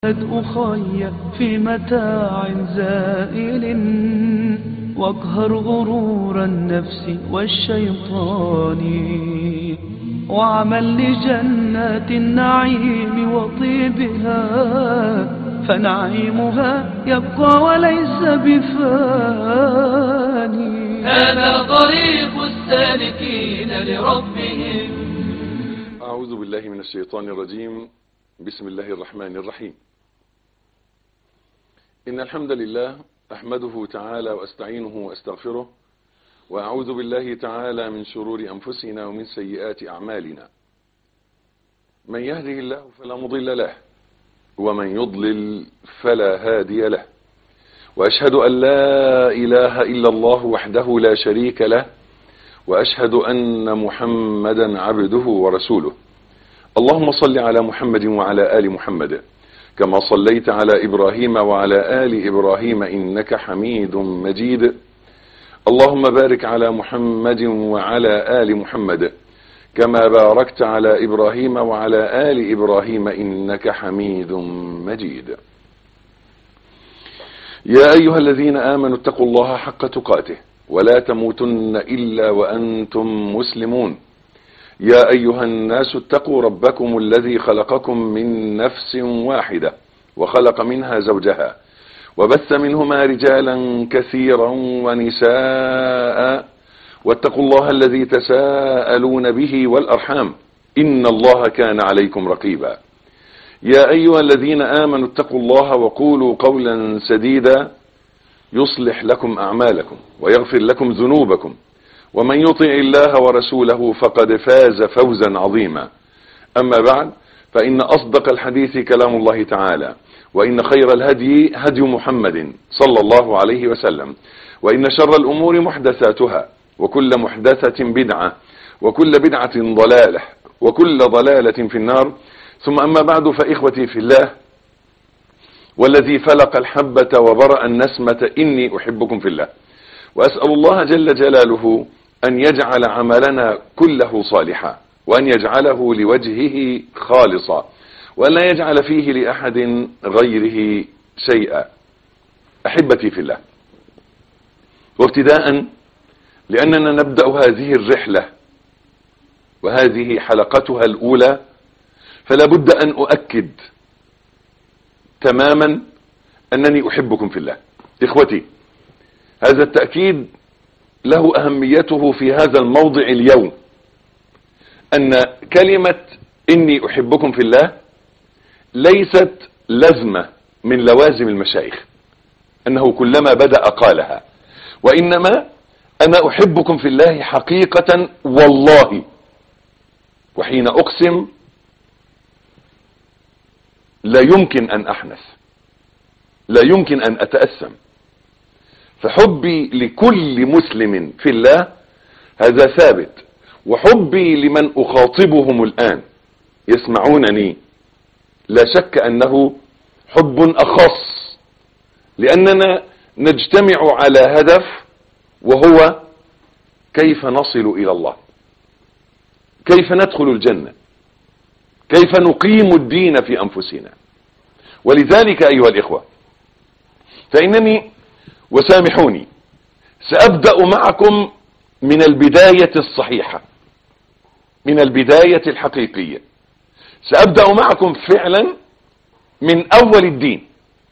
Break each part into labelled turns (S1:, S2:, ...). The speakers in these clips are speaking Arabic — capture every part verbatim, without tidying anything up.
S1: أخي في متاع زائل واقهر غرور النفس والشيطان وعمل لجنات النعيم وطيبها فنعيمها يبقى وليس بفاني.
S2: هذا طريق السالكين لربهم.
S3: أعوذ بالله من الشيطان الرجيم. بسم الله الرحمن الرحيم. إن الحمد لله أحمده تعالى وأستعينه وأستغفره وأعوذ بالله تعالى من شرور أنفسنا ومن سيئات أعمالنا. من يهده الله فلا مضل له ومن يضلل فلا هادي له، وأشهد أن لا إله إلا الله وحده لا شريك له، وأشهد أن محمدا عبده ورسوله. اللهم صل على محمد وعلى آل محمد كما صليت على إبراهيم وعلى آل إبراهيم إنك حميد مجيد. اللهم بارك على محمد وعلى آل محمد كما باركت على إبراهيم وعلى آل إبراهيم إنك حميد مجيد. يا أيها الذين آمنوا اتقوا الله حق تقاته ولا تموتن إلا وأنتم مسلمون. يا أيها الناس اتقوا ربكم الذي خلقكم من نفس واحدة وخلق منها زوجها وبث منهما رجالا كثيرا ونساء واتقوا الله الذي تساءلون به والأرحام إن الله كان عليكم رقيبا. يا أيها الذين آمنوا اتقوا الله وقولوا قولا سديدا يصلح لكم أعمالكم ويغفر لكم ذنوبكم، ومن يطع الله ورسوله فقد فاز فوزا عظيما. أما بعد، فإن أصدق الحديث كلام الله تعالى، وإن خير الهدي هدي محمد صلى الله عليه وسلم، وإن شر الأمور محدثاتها، وكل محدثة بدعة، وكل بدعة ضلالة، وكل ضلالة في النار. ثم أما بعد، فإخوتي في الله والذي فلق الحبة وبرأ النسمة إني أحبكم في الله، وأسأل الله جل جلاله أن يجعل عملنا كله صالحا، وأن يجعله لوجهه خالصا، وأن لا يجعل فيه لأحد غيره شيئا. أحبتي في الله، وابتداء لأننا نبدأ هذه الرحلة وهذه حلقتها الأولى، فلا بد أن أؤكد تماما أنني أحبكم في الله. إخوتي، هذا التأكيد له أهميته في هذا الموضع اليوم، أن كلمة إني أحبكم في الله ليست لزمة من لوازم المشايخ أنه كلما بدأ قالها، وإنما أنا أحبكم في الله حقيقة والله، وحين أقسم لا يمكن أن أحنث، لا يمكن أن أتأسم. فحبي لكل مسلم في الله هذا ثابت، وحبي لمن أخاطبهم الآن يسمعونني لا شك أنه حب أخص، لأننا نجتمع على هدف، وهو كيف نصل إلى الله، كيف ندخل الجنة، كيف نقيم الدين في أنفسنا. ولذلك أيها الإخوة، فإنني وسامحوني سأبدأ معكم من البداية الصحيحة، من البداية الحقيقية. سأبدأ معكم فعلا من أول الدين.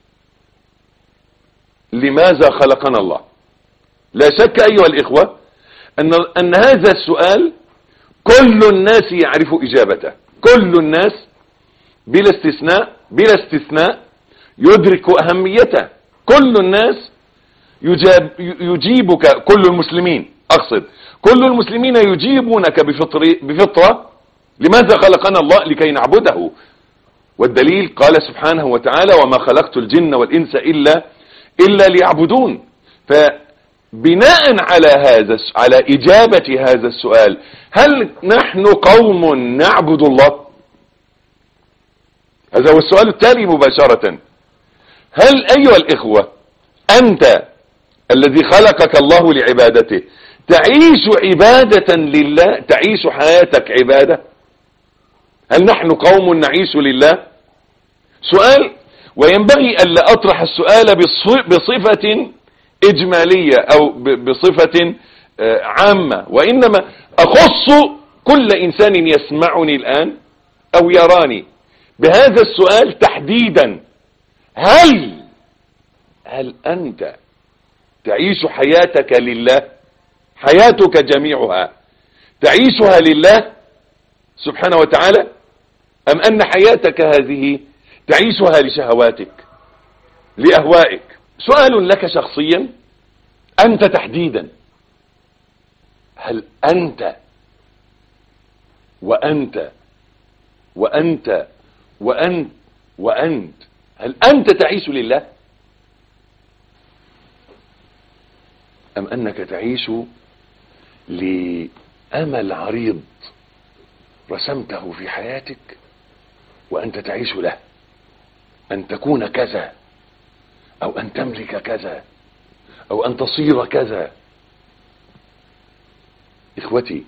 S3: لماذا خلقنا الله؟ لا شك أيها الإخوة أن, أن هذا السؤال كل الناس يعرف إجابته، كل الناس بلا استثناء بلا استثناء يدرك أهميته. كل الناس يجاب يجيبك، كل المسلمين أقصد كل المسلمين يجيبونك بفطر بفطرة. لماذا خلقنا الله؟ لكي نعبده. والدليل قال سبحانه وتعالى: وما خلقت الجن والإنس إلا إلا ليعبدون. فبناء على هذا على إجابة هذا السؤال، هل نحن قوم نعبد الله؟ هذا هو السؤال التالي مباشرة. هل أيها الإخوة أنت الذي خلقك الله لعبادته تعيش عبادة لله؟ تعيش حياتك عبادة؟ هل نحن قوم نعيش لله؟ سؤال، وينبغي ألا أطرح السؤال بصفة إجمالية أو بصفة عامة، وإنما أخص كل إنسان يسمعني الآن أو يراني بهذا السؤال تحديدا: هل هل أنت تعيش حياتك لله؟ حياتك جميعها تعيشها لله سبحانه وتعالى، أم أن حياتك هذه تعيشها لشهواتك لأهوائك؟ سؤال لك شخصيا أنت تحديدا: هل أنت وأنت وأنت وأنت وأنت هل أنت تعيش لله، أم أنك تعيش لأمل عريض رسمته في حياتك وأنت تعيش له، أن تكون كذا أو أن تملك كذا أو أن تصير كذا؟ إخوتي،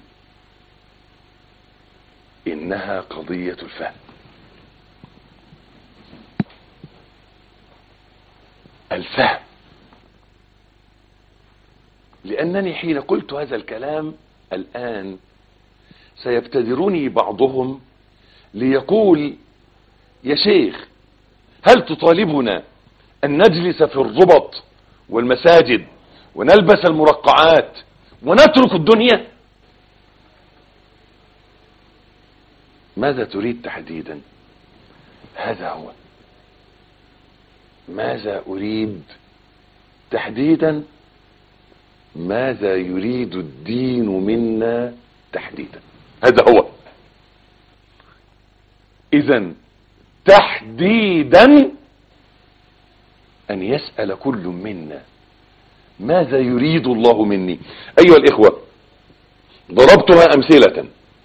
S3: إنها قضية الفهم. الفهم، لأنني حين قلت هذا الكلام الآن سيبتدرني بعضهم ليقول: يا شيخ، هل تطالبنا أن نجلس في الربط والمساجد ونلبس المرقعات ونترك الدنيا؟ ماذا تريد تحديدا؟ هذا هو ماذا أريد تحديدا، ماذا يريد الدين منا تحديدا، هذا هو. إذن تحديدا أن يسأل كل منا: ماذا يريد الله مني؟ أيها الإخوة، ضربتها أمثلة.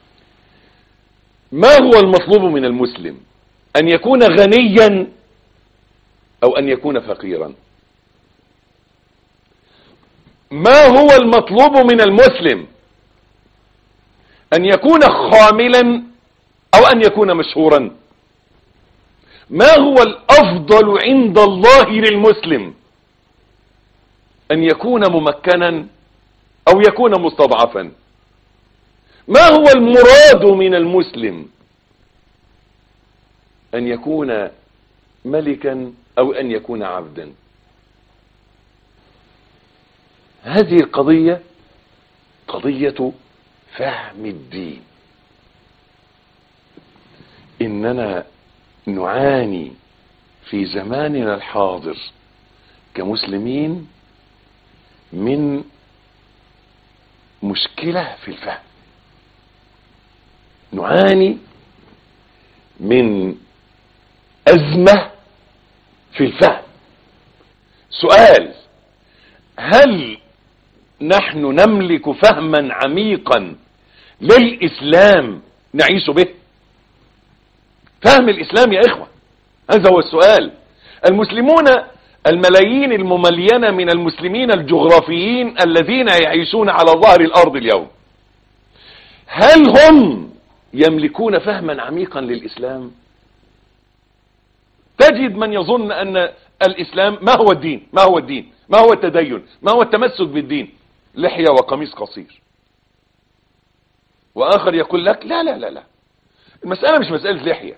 S3: ما هو المطلوب من المسلم؟ أن يكون غنيا أو أن يكون فقيرا؟ ما هو المطلوب من المسلم؟ أن يكون خاملا أو أن يكون مشهورا؟ ما هو الأفضل عند الله للمسلم؟ أن يكون ممكنا أو يكون مستضعفا؟ ما هو المراد من المسلم؟ أن يكون ملكا أو أن يكون عبدا؟ هذه القضية قضية فهم الدين. إننا نعاني في زماننا الحاضر كمسلمين من مشكلة في الفهم، نعاني من أزمة في الفهم. سؤال: هل نحن نملك فهما عميقا للإسلام نعيش به؟ فهم الإسلام يا إخوة، هذا هو السؤال. المسلمون الملايين المملينة من المسلمين الجغرافيين الذين يعيشون على ظهر الأرض اليوم، هل هم يملكون فهما عميقا للإسلام؟ تجد من يظن أن الإسلام ما هو الدين، ما هو الدين، ما هو التدين، ما هو التمسك بالدين، لحية وقميص قصير. وآخر يقول لك: لا لا لا لا، المسألة مش مسألة لحية،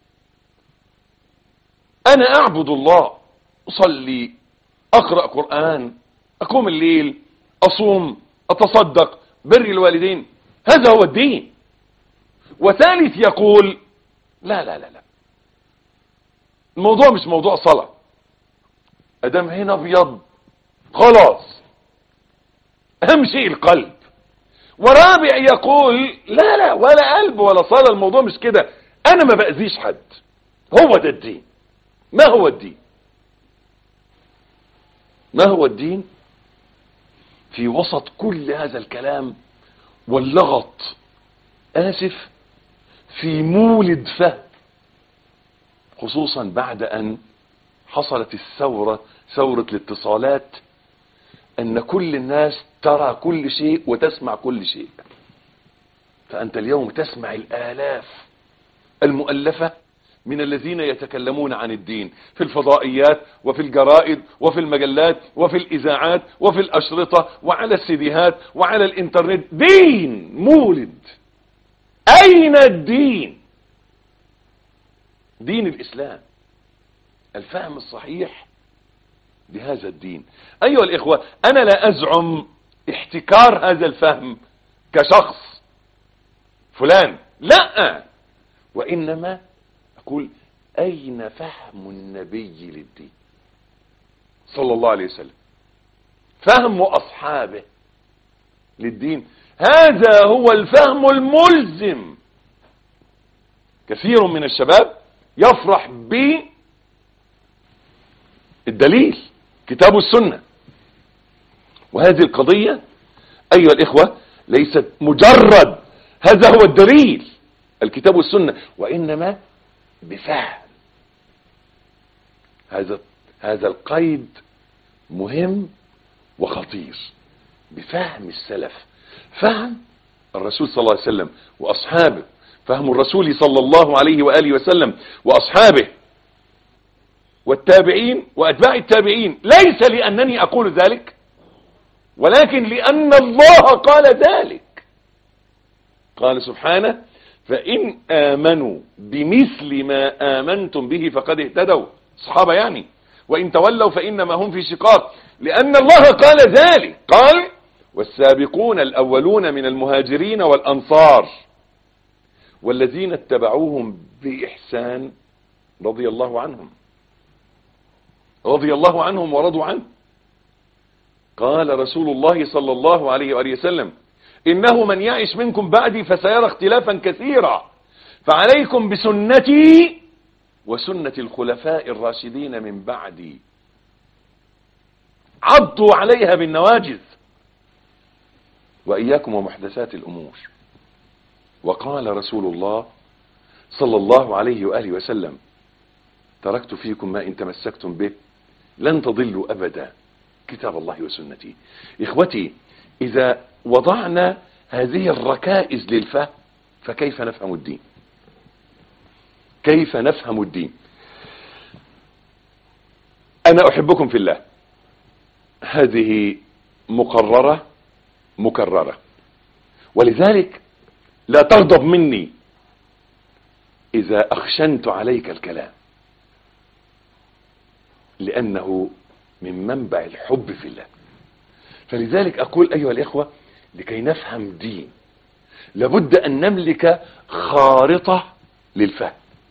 S3: أنا أعبد الله، أصلي، أقرأ قرآن، أقوم الليل، أصوم، أتصدق، بر الوالدين، هذا هو الدين. وثالث يقول: لا لا لا لا، الموضوع مش موضوع صلاة، أدام هنا أبيض خلاص، أهم شيء القلب. ورابع يقول: لا لا، ولا قلب ولا صلاة، الموضوع مش كده، أنا ما بأذيش حد، هو ده الدين. ما هو الدين؟ ما هو الدين؟ في وسط كل هذا الكلام واللغط، آسف، في مولد فهم، خصوصا بعد أن حصلت الثورة، ثورة الاتصالات، أن كل الناس ترى كل شيء وتسمع كل شيء. فأنت اليوم تسمع الآلاف المؤلفة من الذين يتكلمون عن الدين في الفضائيات وفي الجرائد وفي المجلات وفي الإذاعات وفي الأشرطة وعلى السيديهات وعلى الإنترنت. دين مولد. أين الدين؟ دين الإسلام، الفهم الصحيح لهذا الدين. أيها الإخوة، أنا لا أزعم احتكار هذا الفهم كشخص فلان، لا، وإنما أقول أين فهم النبي للدين صلى الله عليه وسلم، فهم أصحابه للدين؟ هذا هو الفهم الملزم. كثير من الشباب يفرح بالدليل كتاب السنة، وهذه القضية أيها الإخوة ليست مجرد هذا هو الدليل الكتاب والسنة، وإنما بفهم. هذا هذا القيد مهم وخطير، بفهم السلف، فهم الرسول صلى الله عليه وسلم وأصحابه، فهم الرسول صلى الله عليه وآله وسلم وأصحابه والتابعين وأتباع التابعين، ليس لأنني أقول ذلك، ولكن لأن الله قال ذلك. قال سبحانه: فإن آمنوا بمثل ما آمنتم به فقد اهتدوا، الصحابة يعني، وإن تولوا فإنما هم في شقاق، لأن الله قال ذلك. قال: والسابقون الأولون من المهاجرين والأنصار والذين اتبعوهم بإحسان رضي الله عنهم رضي الله عنهم ورضوا عنه. قال رسول الله صلى الله عليه وآله وسلم: إنه من يعش منكم بعدي فسيرى اختلافا كثيرا، فعليكم بسنتي وسنة الخلفاء الراشدين من بعدي، عضوا عليها بالنواجذ، وإياكم ومحدثات الأمور. وقال رسول الله صلى الله عليه وآله وسلم: تركت فيكم ما إن تمسكتم به لن تضلوا أبدا، كتاب الله وسنتي. إخوتي، إذا وضعنا هذه الركائز للفهم فكيف نفهم الدين؟ كيف نفهم الدين؟ أنا أحبكم في الله، هذه مقررة مكررة، ولذلك لا تغضب مني إذا أخشنت عليك الكلام، لأنه من منبع الحب في الله. فلذلك أقول أيها الإخوة، لكي نفهم دين لابد أن نملك خارطة للفهم.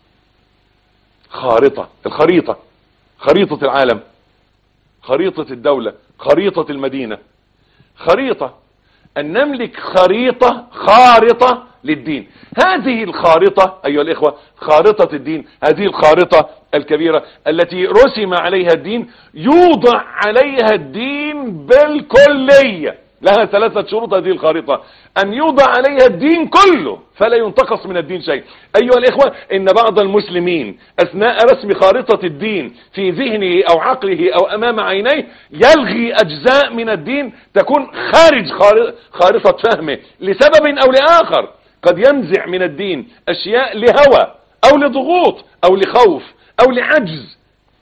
S3: خارطة، الخريطة، خريطة العالم، خريطة الدولة، خريطة المدينة، خريطة، أن نملك خريطة خارطة للدين. هذه الخارطة أيها الإخوة، خارطة الدين، هذه الخارطة الكبيرة التي رسم عليها الدين، يوضع عليها الدين بالكلية. لها ثلاثة شروط هذه الخارطة: أن يوضع عليها الدين كله فلا ينتقص من الدين شيء. أيها الإخوة، إن بعض المسلمين أثناء رسم خارطة الدين في ذهنه أو عقله أو أمام عينيه يلغي أجزاء من الدين تكون خارج خارطة فهمه لسبب أو لآخر. قد ينزع من الدين أشياء لهوى أو لضغوط أو لخوف أو لعجز.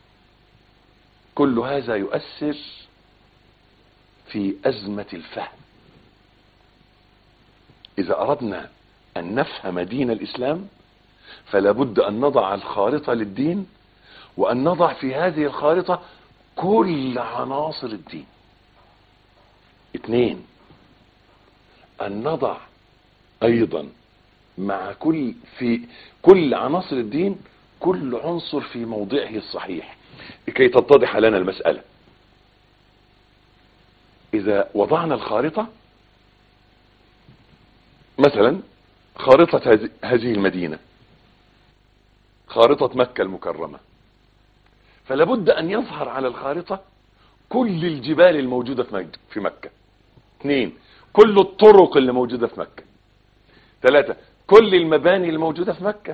S3: كل هذا يؤثر في أزمة الفهم. إذا أردنا أن نفهم دين الإسلام فلا بد أن نضع الخارطة للدين، وأن نضع في هذه الخارطة كل عناصر الدين. اثنين، أن نضع أيضا مع كل في كل عناصر الدين كل عنصر في موضعه الصحيح لكي تتضح لنا المسألة. إذا وضعنا الخارطة، مثلا خارطة هذه المدينة، خارطة مكة المكرمة، فلا بد أن يظهر على الخارطة كل الجبال الموجودة في مكة. اثنين، كل الطرق اللي موجودة في مكة. ثلاثة، كل المباني الموجودة في مكة،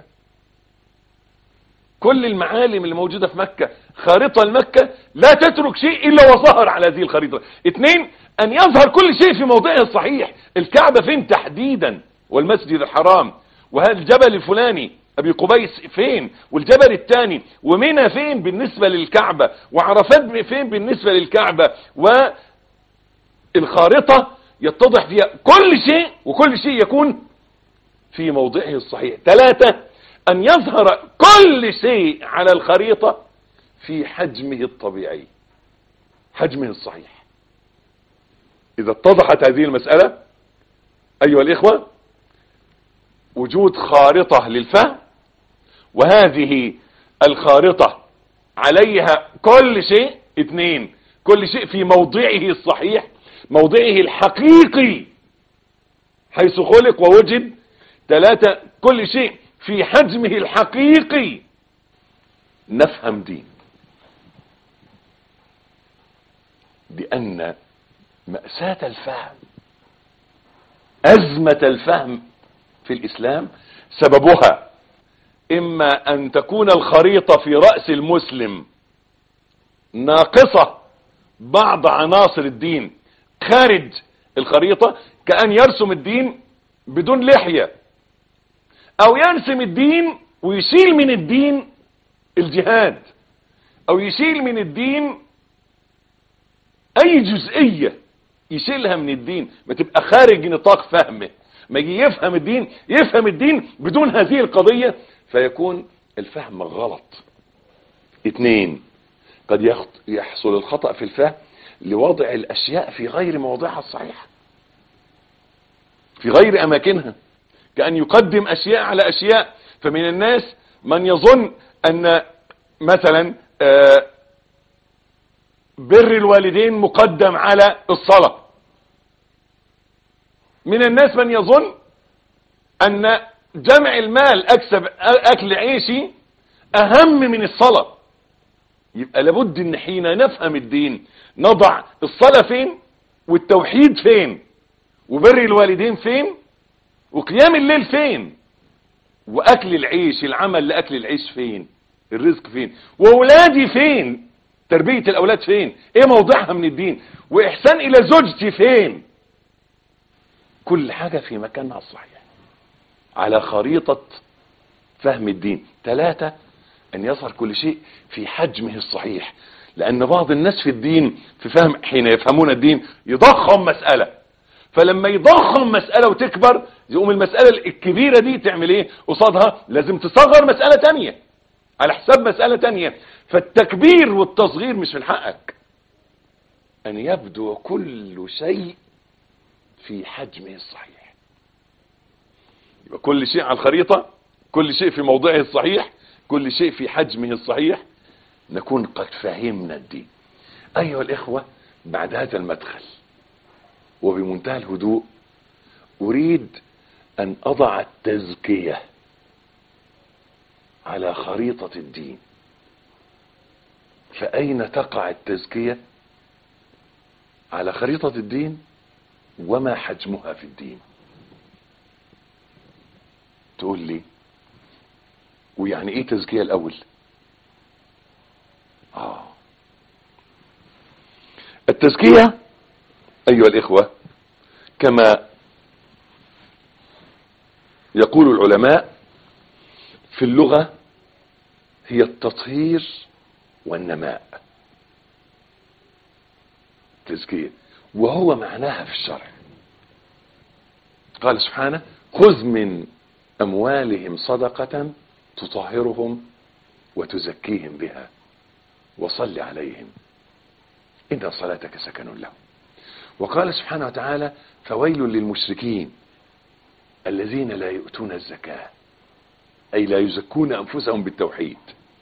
S3: كل المعالم اللي موجودة في مكة. خارطة المكة لا تترك شيء إلا وظهر على هذه الخريطة. اثنين، أن يظهر كل شيء في موضعه الصحيح. الكعبة فين تحديدا، والمسجد الحرام، وهذا الجبل الفلاني، ابي قبيس فين، والجبل الثاني، ومنى فين بالنسبة للكعبة، وعرفات فين بالنسبة للكعبة، والخارطة يتضح فيها كل شيء، وكل شيء يكون في موضعه الصحيح. ثلاثة، ان يظهر كل شيء على الخريطة في حجمه الطبيعي، حجمه الصحيح. اذا اتضحت هذه المسألة ايها الاخوة، وجود خارطة للفهم، وهذه الخارطة عليها كل شيء. اثنين، كل شيء في موضعه الصحيح، موضعه الحقيقي حيث خلق ووجد. ثلاثة، كل شيء في حجمه الحقيقي. نفهم دين، لأن مأساة الفهم، أزمة الفهم في الإسلام سببها إما أن تكون الخريطة في رأس المسلم ناقصة بعض عناصر الدين خارج الخريطة، كأن يرسم الدين بدون لحية، أو يرسم الدين ويشيل من الدين الجهاد، أو يشيل من الدين أي جزئية يشيلها من الدين، ما تبقى خارج نطاق فهمه. ما يجي يفهم الدين يفهم الدين بدون هذه القضية، فيكون الفهم غلط. اثنين، قد يحصل الخطأ في الفهم لوضع الأشياء في غير مواضعها الصحيح، في غير أماكنها، كأن يقدم أشياء على أشياء. فمن الناس من يظن أن مثلا بر الوالدين مقدم على الصلاة. من الناس من يظن أن جمع المال أكسب أكل عيشي أهم من الصلاة. يبقى لابد ان حين نفهم الدين نضع الصلاة فين، والتوحيد فين، وبر الوالدين فين، وقيام الليل فين، واكل العيش، العمل لاكل العيش فين، الرزق فين، واولادي فين، تربية الاولاد فين، ايه موضعها من الدين، واحسان الى زوجتي فين. كل حاجة في مكانها الصحيح على خريطة فهم الدين. ثلاثة، ان يظهر كل شيء في حجمه الصحيح، لان بعض الناس في الدين في فهم حين يفهمون الدين يضخم مسألة، فلما يضخم مسألة وتكبر يقوم المسألة الكبيرة دي تعمل ايه قصادها؟ لازم تصغر مسألة تانية على حساب مسألة تانية. فالتكبير والتصغير مش من حقك، ان يبدو كل شيء في حجمه الصحيح. يبقى كل شيء على الخريطة، كل شيء في موضعه الصحيح، كل شيء في حجمه الصحيح، نكون قد فهمنا الدين. أيها الإخوة، بعد هذا المدخل وبمنتهى الهدوء أريد أن أضع التزكية على خريطة الدين. فأين تقع التزكية على خريطة الدين، وما حجمها في الدين؟ تقول لي ويعني ايه تزكية الاول؟ اه التزكية ايها الاخوة كما يقول العلماء في اللغة هي التطهير والنماء. تزكية وهو معناها في الشرع. قال سبحانه: خذ من اموالهم صدقة تطهرهم وتزكيهم بها وصل عليهم إن صلاتك سكن لهم. وقال سبحانه وتعالى: فويل للمشركين الذين لا يؤتون الزكاة، أي لا يزكون أنفسهم بالتوحيد.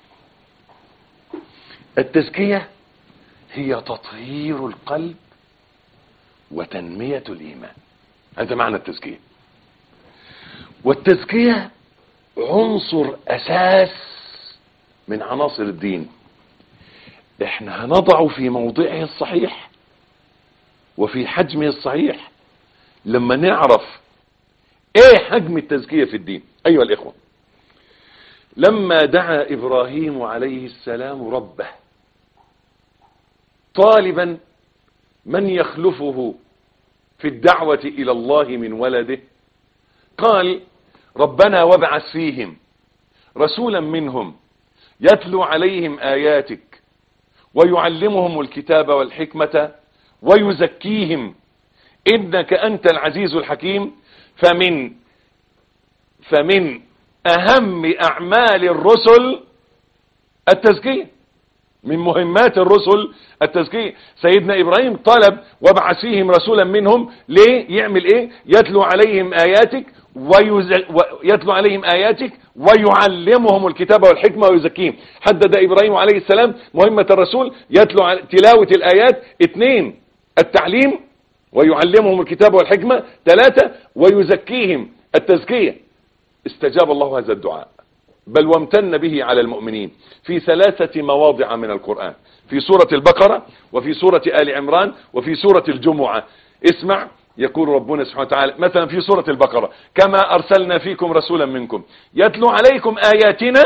S3: التزكية هي تطهير القلب وتنمية الإيمان، هذا معنى التزكية. والتزكية عنصر أساس من عناصر الدين، احنا هنضعه في موضعه الصحيح وفي حجمه الصحيح لما نعرف ايه حجم التزكية في الدين. ايها الاخوة، لما دعا ابراهيم عليه السلام ربه طالبا من يخلفه في الدعوة الى الله من ولده، قال: ربنا وابعث فيهم رسولا منهم يتلو عليهم آياتك ويعلمهم الكتاب والحكمة ويزكيهم إنك أنت العزيز الحكيم. فمن فمن أهم أعمال الرسل التزكية، من مهمات الرسل التزكية. سيدنا إبراهيم طلب وابعث فيهم رسولا منهم، ليه؟ يعمل ايه؟ يتلو عليهم آياتك ويتلو عليهم آياتك ويعلمهم الكتاب والحكمة ويزكيهم. حدد إبراهيم عليه السلام مهمة الرسول يتلو على تلاوة الآيات، اثنين التعليم ويعلمهم الكتاب والحكمة، ثلاثة ويزكيهم التزكية. استجاب الله هذا الدعاء بل وامتن به على المؤمنين في ثلاثة مواضع من القرآن، في سورة البقرة وفي سورة آل عمران وفي سورة الجمعة. اسمع، يقول ربنا سبحانه وتعالى مثلا في سورة البقرة: كما أرسلنا فيكم رسولا منكم يتلو عليكم آياتنا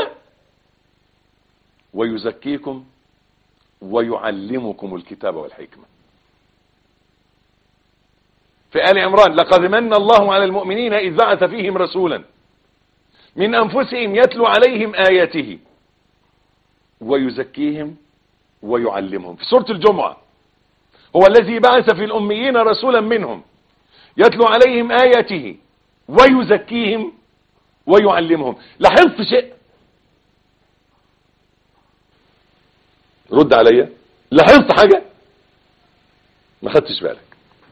S3: ويزكيكم ويعلمكم الكتاب والحكمة. في آل عمران: لقد من الله على المؤمنين إذ بعث فيهم رسولا من أنفسهم يتلو عليهم آياته ويزكيهم ويعلمهم. في سورة الجمعة: هو الذي بعث في الأميين رسولا منهم يتلو عليهم آياته ويزكيهم ويعلمهم. لاحظت شيء؟ رد عليا، لاحظت حاجة؟ ما خدتش بالك.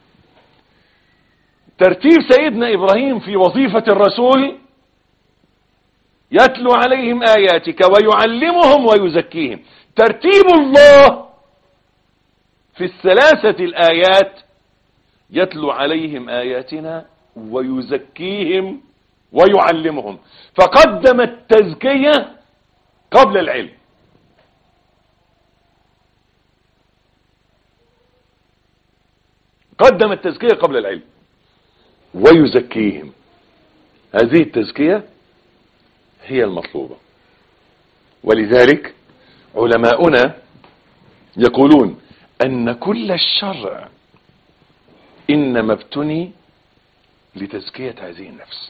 S3: ترتيب سيدنا إبراهيم في وظيفة الرسول: يتلو عليهم آياتك ويعلمهم ويزكيهم. ترتيب الله في الثلاثة الآيات: يتلو عليهم آياتنا ويزكيهم ويعلمهم. فقدم التزكية قبل العلم. قدم التزكية قبل العلم. ويزكيهم، هذه التزكية هي المطلوبة. ولذلك علماؤنا يقولون أن كل الشرع إنما ابتني لتزكية هذه النفس،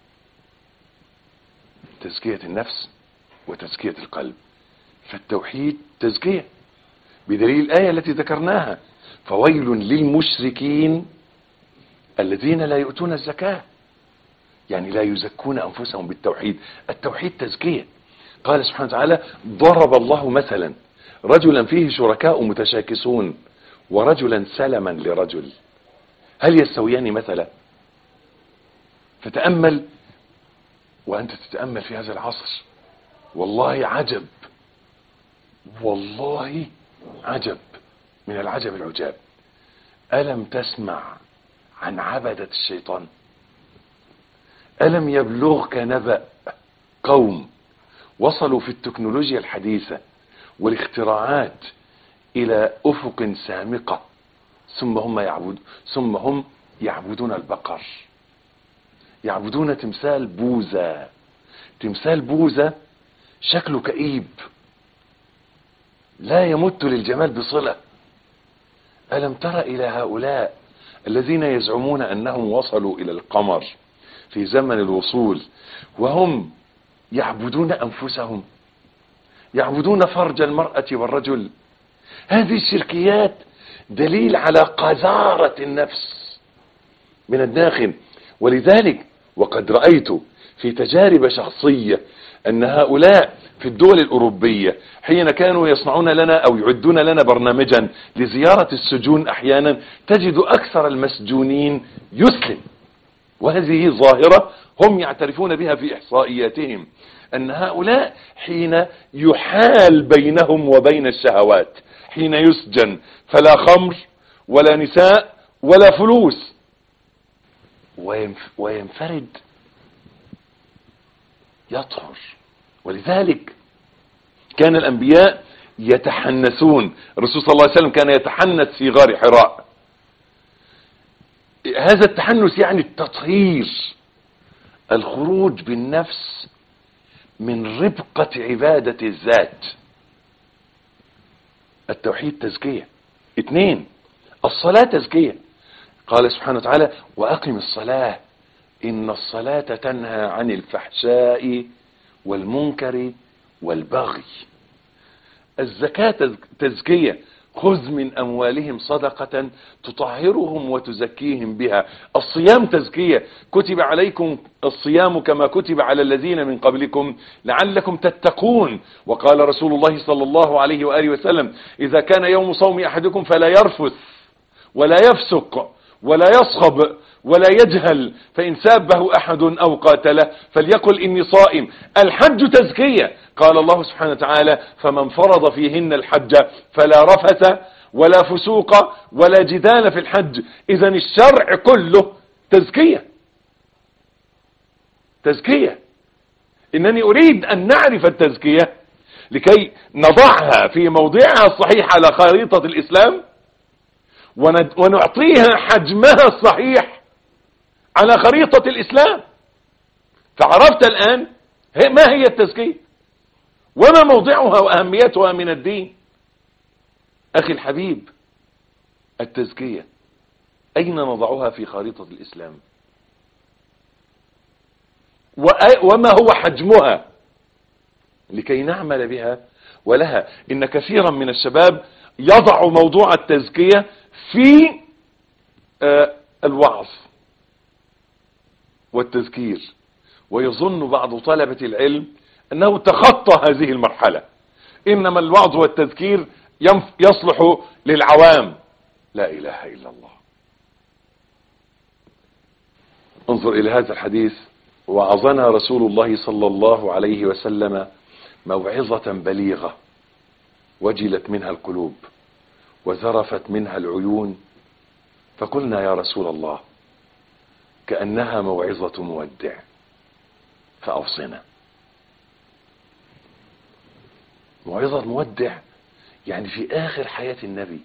S3: تزكية النفس وتزكية القلب. فالتوحيد تزكية بدليل الآية التي ذكرناها: فويل للمشركين الذين لا يؤتون الزكاة، يعني لا يزكون أنفسهم بالتوحيد. التوحيد تزكية. قال سبحانه وتعالى: ضرب الله مثلا رجلا فيه شركاء متشاكسون ورجلا سلما لرجل هل يستويان مثلا؟ فتأمل وأنت تتأمل في هذا العصر، والله عجب، والله عجب من العجب العجاب. ألم تسمع عن عبدة الشيطان؟ ألم يبلغك نبأ قوم وصلوا في التكنولوجيا الحديثة والاختراعات إلى أفق سامقة، ثم هم يعبد ثم هم يعبدون البقر، يعبدون تمثال بوذا. تمثال بوذا شكله كئيب لا يمت للجمال بصلة. ألم تر إلى هؤلاء الذين يزعمون أنهم وصلوا إلى القمر في زمن الوصول وهم يعبدون أنفسهم، يعبدون فرج المرأة والرجل. هذه الشركيات دليل على قذارة النفس من الداخل. ولذلك وقد رأيت في تجارب شخصية أن هؤلاء في الدول الأوروبية حين كانوا يصنعون لنا أو يعدون لنا برنامجا لزيارة السجون، أحيانا تجد أكثر المسجونين يسلم. وهذه ظاهرة هم يعترفون بها في إحصائياتهم، أن هؤلاء حين يحال بينهم وبين الشهوات، حين يسجن فلا خمر ولا نساء ولا فلوس، وينفرد يطهر. ولذلك كان الأنبياء يتحنثون. الرسول صلى الله عليه وسلم كان يتحنث في غار حراء. هذا التحنث يعني التطهير، الخروج بالنفس من ربقة عبادة الذات. التوحيد تزكية. اثنين، الصلاة تزكية. قال سبحانه وتعالى: وأقم الصلاة إن الصلاة تنهى عن الفحشاء والمنكر والبغي. الزكاة تزكية، خذ من أموالهم صدقة تطهرهم وتزكيهم بها. الصيام تزكية، كتب عليكم الصيام كما كتب على الذين من قبلكم لعلكم تتقون. وقال رسول الله صلى الله عليه وآله وسلم: إذا كان يوم صوم أحدكم فلا يرفث ولا يفسق ولا يصخب ولا يجهل، فإن سابه أحد أو قاتله فليقل إني صائم. الحج تزكية، قال الله سبحانه وتعالى: فمن فرض فيهن الحج فلا رفث ولا فسوق ولا جدال في الحج. إذن الشرع كله تزكية تزكية. إنني أريد أن نعرف التزكية لكي نضعها في موضعها الصحيح على خريطة الإسلام، ونعطيها حجمها الصحيح على خريطة الإسلام. فعرفت الآن ما هي التزكية وما موضعها وأهميتها من الدين. أخي الحبيب، التزكية أين نضعها في خريطة الإسلام؟ وما هو حجمها لكي نعمل بها ولها؟ إن كثيرا من الشباب يضع موضوع التزكية في الوعظ والتذكير، ويظن بعض طلبة العلم أنه تخطى هذه المرحلة، إنما الوعظ والتذكير يصلح للعوام. لا إله إلا الله. انظر إلى هذا الحديث: وعظنا رسول الله صلى الله عليه وسلم موعظة بليغة وجلت منها القلوب وذرفت منها العيون، فقلنا يا رسول الله كأنها موعظة مودع فأوصنا. موعظة مودع يعني في آخر حياة النبي،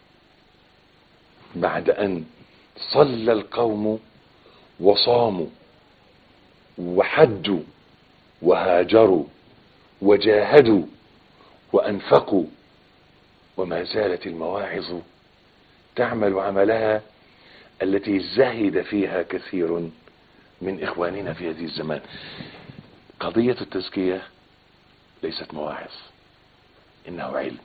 S3: بعد أن صلى القوم وصاموا وحجوا وهاجروا وجاهدوا وأنفقوا، وما زالت المواعظ تعمل عملها التي زهد فيها كثير من إخواننا في هذه الزمان. قضية التزكية ليست مواعظ، إنه علم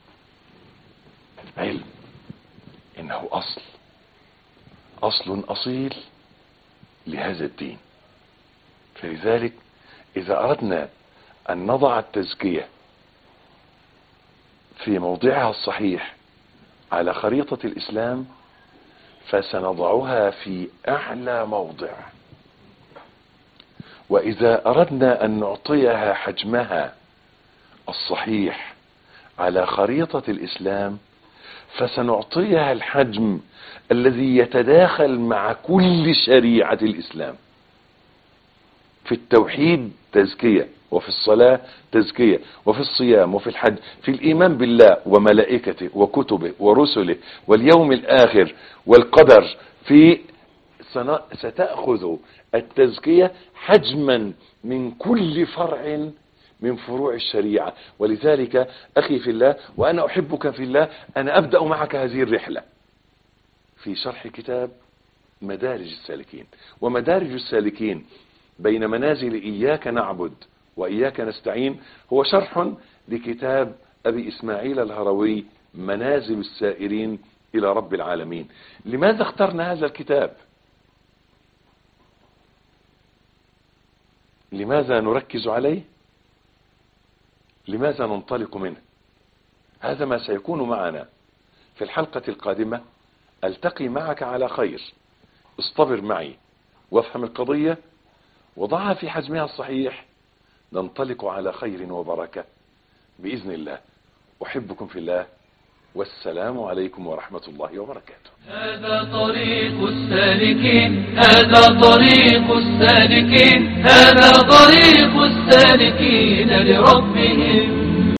S3: علم إنه أصل أصل أصيل لهذا الدين. فلذلك إذا أردنا أن نضع التزكية في موضعها الصحيح على خريطة الإسلام فسنضعها في أعلى موضع، وإذا أردنا أن نعطيها حجمها الصحيح على خريطة الإسلام فسنعطيها الحجم الذي يتداخل مع كل شريعة الإسلام. في التوحيد تزكية، وفي الصلاة تزكية، وفي الصيام، وفي الحج، في الإيمان بالله وملائكته وكتبه ورسله واليوم الآخر والقدر. في ستأخذ التزكية حجما من كل فرع من فروع الشريعة. ولذلك أخي في الله وأنا أحبك في الله، أنا أبدأ معك هذه الرحلة في شرح كتاب مدارج السالكين. ومدارج السالكين بين منازل إياك نعبد وإياك نستعين هو شرح لكتاب أبي إسماعيل الهروي منازل السائرين إلى رب العالمين. لماذا اخترنا هذا الكتاب؟ لماذا نركز عليه؟ لماذا ننطلق منه؟ هذا ما سيكون معنا في الحلقة القادمة. ألتقي معك على خير، اصطبر معي وافهم القضية وضعها في حجمها الصحيح، ننطلق على خير وبركة بإذن الله. أحبكم في الله، والسلام عليكم ورحمة الله وبركاته.
S2: هذا طريق السالكين، هذا طريق السالكين، هذا طريق السالكين لربهم.